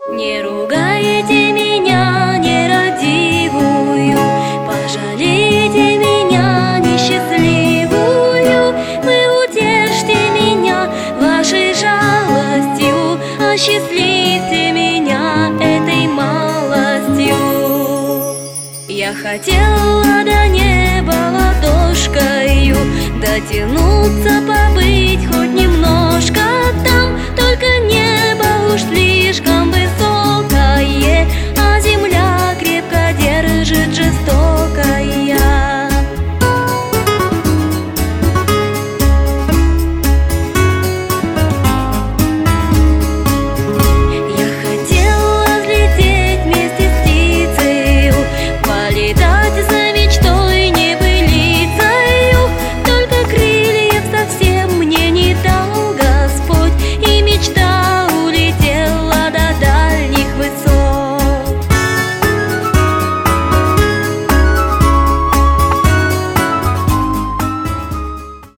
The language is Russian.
Не ругайте меня, нерадивую, пожалейте меня, несчастливую. Вы утешьте меня вашей жалостью, осчастливьте меня этой малостью. Я хотела до неба ладошкою дотянуться, побыть хоть немножко